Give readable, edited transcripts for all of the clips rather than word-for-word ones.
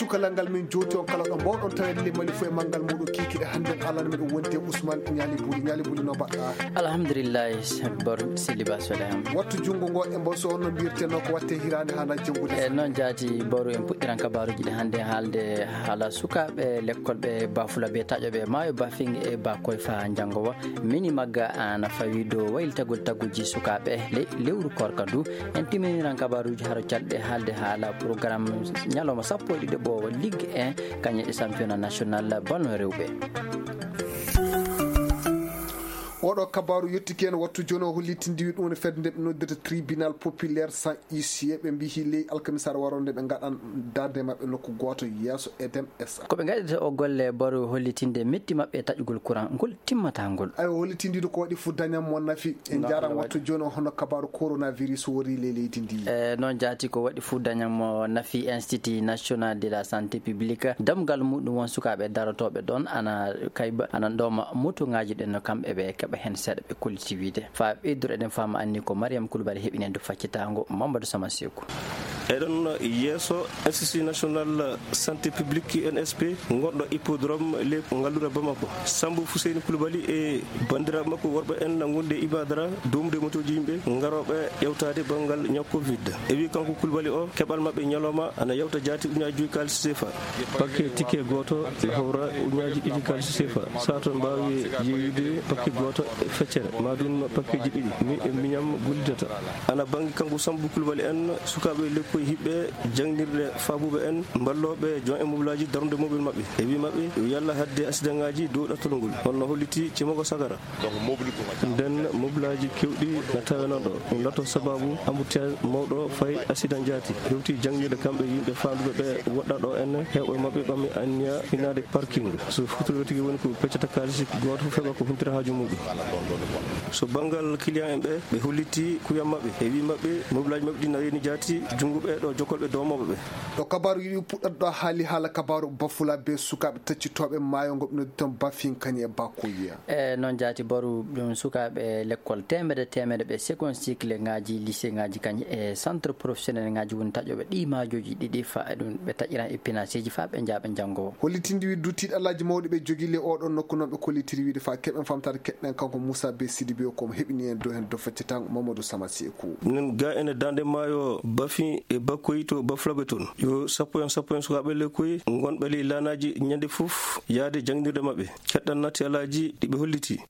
cukalal ngal min joti on kala ɗo mbawɗon tawede limani fo e manggal muɗum kikiɗe hande alano miɗum wonde Ousmane Ñali Buli no mbaɗɗa? Alhamdulillahi bor Siliba Soleam. Wattu jungo ngo e mboso on no mbirteno ko watte hirande hana jangude e noon jaati boru en puɗɗiran kabaruji ɗi hande haalde haala sukaɓe l'école ɓe Bafula be taƴoɓe maayo Bafing e Bakoy fa jangowa mini magga ana fawi dow waylitagol tagguji sukaɓe lewru korka du en timiniran kabaruji haro calɗe haalde haala programme ñalawma 12 ɓowo Ligue 1 kañe e championnat national ballon rewɓe. oɗo kabaru yettiki en wattu joni o hollitindi ɗum ne fedde nde ɓe noddirta tribunal populaire sans huissier ɓe mbi ley alkamisar waronde ɓe gaɗan darde mabɓe nokku goto yesso Edem SA koɓe gaɗata o golle boru hollitinde metti mabɓe taƴugol courant ngol timmata ngol ay hollitindiɗo ko waɗi fu dañam mo nafi en jaran wattu joni o hono kabaru coronavirus wori ley leydi ndi noon jaati ko waɗi fu dañam mo nafi institut national de la santé publique damgal muɗum won sukaɓe darotoɓe ɗon ana kayba anan ɗoma motuŋaji ɗen no kamɓe ɓe keɓa hen seeɗa ɓe collectivité fa ɓeydoto eɗen fama anni ko Mariam Koulibaly heɓinen do faccitango Mamadou Sama Sekou eɗon yesso institut national santé publique NSP gonɗo hippodrome le ngallure Bamako Sambou Fouseyni Koulibaly e bandiraɓe makko worɓe en gonde ibadara domde motoji yimɓe garoɓe ƴewtade banggal ñaw Covid e wi kanko Koulibaly o keɓal mabɓe ñalawma ana yawta jaati uñaji 2 kalis CFA paquet ticket goto hawra uñaji 2 kalis CFA sa to mbawi yeyude paquet goto feccere madum paquet ji 2 miñam guldata ana bangi kanko Sambou Koulibaly en sukaɓe lekkoye hiɓɓe jangdirde fabuɓe en balloɓe jon e mobilaji darde mobile mabɓe e wi mabɓe yalla hadde accident ngaji dow ɗattol ngol holno holliti cimoko sagara nden mobilaji kewɗi na tawenon ɗo ɗum latto sababu embouteillage mawɗo fayi accident jaati hewti jangdirde kamɓe yimɓe fanduɓe ɓe woɗɗa ɗo en heɓɓe mabɓe ɓammi anniya hinade parking so futuro tigui woni ko peccata kalisi goto fof heɓa ko huntira haaju muɗum so banggal client en ɓe holliti kuyam mabɓe e wi mabɓe mobilaji mabɓe ɗi narini jaati junguɓe ɗo jokolɓe dowmoɓe ɓe ɗo kabaru yiɗi puɗɗat ɗo haali haala kabaru Bafula be sukaɓe taccitoɓe maayo ngo ɓe noddi toon Bafing kañe e Bakoya e noon jaati boru ɗum sukaɓe l'école temedde ɓe second cycle ngaji lycée ngaji kañe e centre professionnel ngaji woni taƴoɓe ɗi majoji ɗiɗi fa ɗum ɓe taƴiran e pinaceji fa ɓe jaaɓe janggowo hollitindi wi duttiɗo alaji mawɗi ɓe jogui le oɗon nokku noon ɓe kollitiri wiide fa keɓen famtade keɗɗen kanko Moussa be Sidibé o komo heɓini en dow hen do feccetango Mamadou Sama Sekou nen ga ene dande maayo Bafing e Bakoy to Bafulaɓe toon yo sappo en sukaɓe lekkoye gonɓe ley lanaji ñande foof yaade jangdirde mabɓe keɗɗan natti alaji ɗiɓe holliti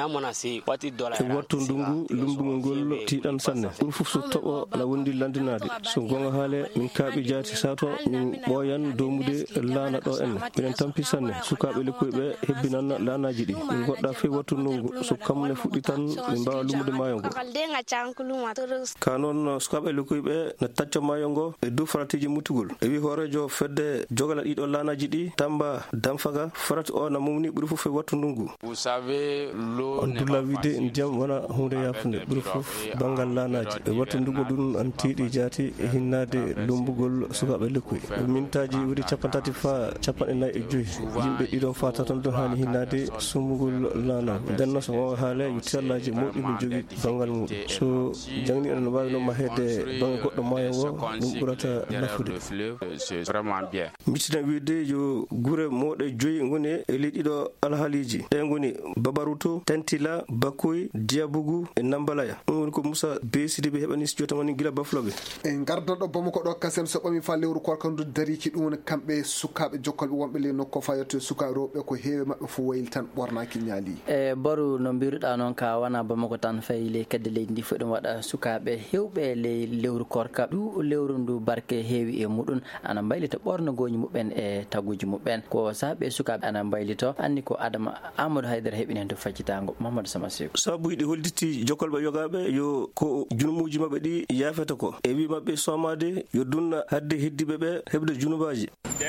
e wattu ndungu lumbugol ngol tiɗan sanne ɗum foof so toɓo ana wondi landinade so gonga haale min kaaɓi jaati sato min ɓooyan domude laana ɗo en minen tampi sanne sukaɓe lekkoye ɓe hebbinan lanaji ɗi min goɗɗa fe wattu ndungu so kamne fuɗɗi tan ɓe mbawa lumude maayo ngo ka noon sukaɓe lekkoye ɓe ne tacca maayo ngo e dow faratiji muttugol e wi hoorejo fedde jogala ɗiɗo lanaji ɗi Tamba Damfaga farati o na mumni ɓuuri foof e wattu ndungu on dulla wiide ndiyam wona hunde yafude ɓuuri foof banggal lanaji e wattu ndungu ɗum an tiiɗi jaati e hinnade lumbugol sukaɓe lekkoye mintaji woni 30 fa 45 yimɓe ɗiɗon fata tan ɗon hani hinnade sumbugol lana ndenno so wawa haale yo tiyallaji moƴƴi min jogui banggal muɗum so jangniɗo no wawi noon ma hedde banggal goɗɗo maayo ngo ɗum ɓurata nafude miccita wiide yo guure moɗe 5 goni e ley ɗiɗo alhaaliji ɗe goni Babarouto Tentila Bakoy Diabougou e Nambalaya ɗum woni ko Moussa be Sidibé heɓani studio tamani gila Bafulaɓe en gardan ɗo Bamako ɗo kasen so ɓami fa lewru korkandu dariki ɗum woni kamɓe sukaɓe jokkolɓe wonɓe ley nokko fayotto sukaɓe rewɓe ko heewi mabɓe fo wayli tan ɓornaki ñaali e boru no mbiruɗa noon ka wona Bamako tan fayi ley kedde leydi ndi fo ɗum waɗa sukaɓe hewɓe ley lewru korka ɗu lewru ndu barke heewi e muɗum ana mbaylita ɓornogoji muɓen e taguji muɓen ko sahaɓe sukaɓe ana mbaylito anni ko Adama Amadou Haydara heɓinen to faccitango Mamadou Sama Sekou sabuji ɗi holliti jokkolɓe yogaɓe yo ko junumuji mabɓe ɗi yafeta ko e wi mabɓe somade yo dunna hadde heddiɓe ɓe heɓde junubaji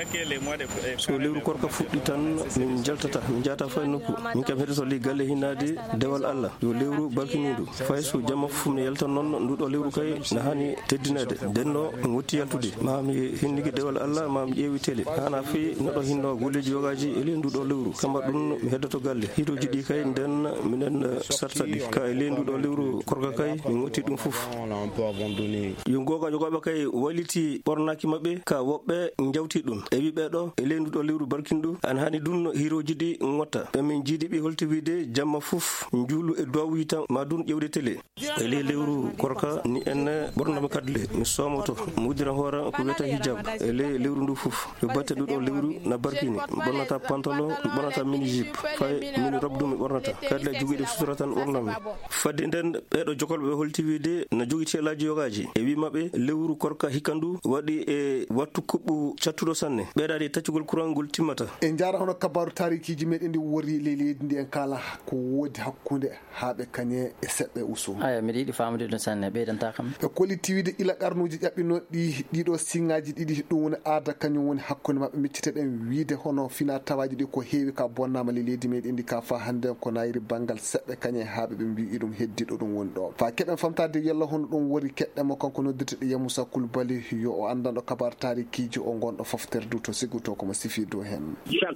so lewru korka fuɗɗi tan min jaltata min jata fay nokku min kam heɗoto ley galle hinnade dewal Allah yo lewru barkinidu fay so jamma fof ne yalta noon nduɗo lewru kay ne hani teddinede nden hinno wotti yaltude mami hinnigi dewal Allah mami ƴeewi télé hana fi neɗɗo hinno golleji yogaji e lenduɗo lewru kamba ɗum mi heddoto galle hiitoji ɗi kay nden minen sartaɗi ka e lenduɗo lewru korka kay min wotti ɗum fof yo goga jogoɓe kay waliti ɓornaki mabɓe ka woɓɓe jawti ɗum e wiɓeɗo e lenduɗo lewru barkinɗo an hani ɗum hiroji ɗi gotta ɓe min jiiɗi ɓe holti wiide jamma fof juulu e dow tan ma dun ƴewde télé e ley lewru korka ni enne ɓornami kadle mi somoto mi uddiran hoore ko wiyata hijab e ley lewru ndu fof yo batte ɗuɗo lewru na barkini ɓornata pantalon ɓornata mini jupe fay mini robe ɗum mi ɓornata kadle joguiɗe sutura tan ɓornami fadde nden ɓeɗo jokolɓe ɓe holti wiide no jogui telaji yogaji e wimaɓe lewru korka hikkandu waɗi e wattu kuɓɓu cattuɗo sanne ɓeeɗaɗi taccugol courant ngol timmata en jara hono kabaru tarikiji meɗen ndi wori leydi ndi en kala ko woodi hakkude haaɓe kañe e seɓɓe usu aya mbiɗa yiɗi famude ɗum sanne ɓeydanta kam ɓe koliti wiide ila qarnuji ƴaɓɓinoɗi ɗiɗo siŋaji ɗiɗi ɗum woni aada kañum woni hakkude mabɓe micciteɗen wiide hono fina tawaji ɗi ko heewi ka bonnama le leydi meɗen ndi ka fa hande ko nayri banggal seɓɓe kañe haaɓe ɓe mbi ɗum heddiɗo ɗum woni ɗo fa keɓen famtade yalla hono ɗum wori keɗɗemo kanko noddirteɗo Yamoussa Coulibaly yo o andanɗo kabaru tarikiji o gonɗo foftere du to siguto komo sifi dow hen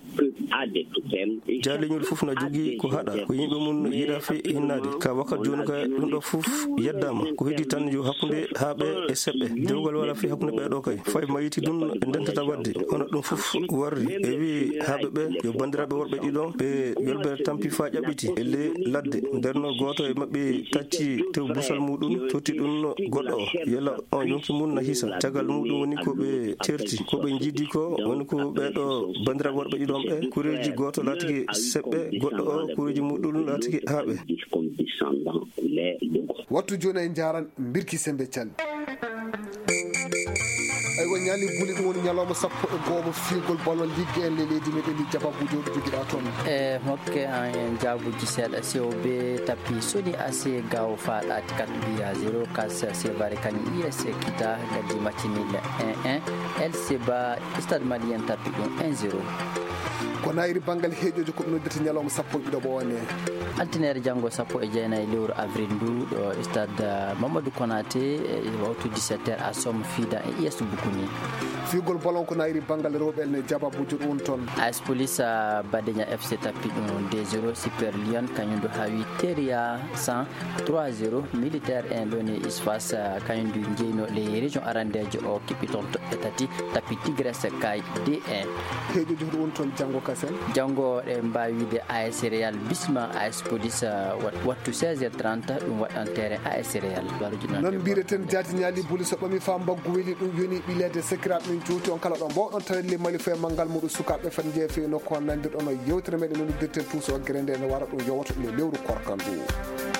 jaleñol fof na jogui ko haɗa ko yimɓe mum yiiɗa fe hinnade ka wakkat joni ka ɗum ɗo fof yeddama ko heddi tan yo hakkude haaɓe e seɓɓe dewgal wala fi hakkude ɓeɗo kay fay mayiti ɗum ɓe ndentata wadde hono ɗum fof warri e wi haaɓe ɓe yo bandiraɓe worɓe ɗiɗon ɓe yolɓe tampi fa ƴaɓɓiti e ley ladde nderno goto e mabɓe tacci tew busal muɗum totti ɗum goɗɗo o yalla on yonki mum na hisa caggal muɗum woni ko ɓe certi ko ɓe jiidi ko woni ko ɓeɗo bandiraɓe worɓe ɗiɗon ɓe kureji goto latiki seɓɓe goɗɗo o kureji muɗum latiki haaɓe wattu joni en jaran birki sembe calli aywa ñaali buli ɗum woni ñalawma 12 fiigol ballon liggue en le leydi meɗen ndi jababuji oɗo joguiɗa toon e hokke en jaabuji seeɗa COB tapi soni assez gaw fa ɗati 4 biya 0 kas sebare kañum IS kita gaddi macinille 1-1 LC ba stade malien tapi ɗum 1-0 ko nayri banggal heeƴoji koɓe noddete ñalawma 11 ɓoone altinere janggo 19 lewru avril ndu ɗo stade Mamadou Konaté wawtu 17h à somme fiida e IS Bukuni fiigol ballon ko nayri banggal rewɓe ne jababuji ɗum toon AS Police Badegna FC tapi ɗum 2-0 Super Lyon kañum du hawi Teria 100 3-0 militaire en ɗoni Isfas kañum du jeyno les région arandejo o kippi toon toɓɓe tati tapi Tigres kay D1 heeƴoji hoɗo woni toon janggo kasen janggo ɗe mbawi wiide AS Real Bisma AS Police wattu 16h30 ɗum waɗan terrain AS Real non mbireten jaati ñaali buli so ɓami fa mbaggu weeli ɗum yoni ɓilede secret min juuti on kala ɗo mbawɗon tawelle mali fe manggal muɗum sukaɓe fan jeefe nokku on nandirɗon o yewtere meɗen no noddirten tuuso o guere nde ne wara ɗum yowoto le lewru korkan ɗum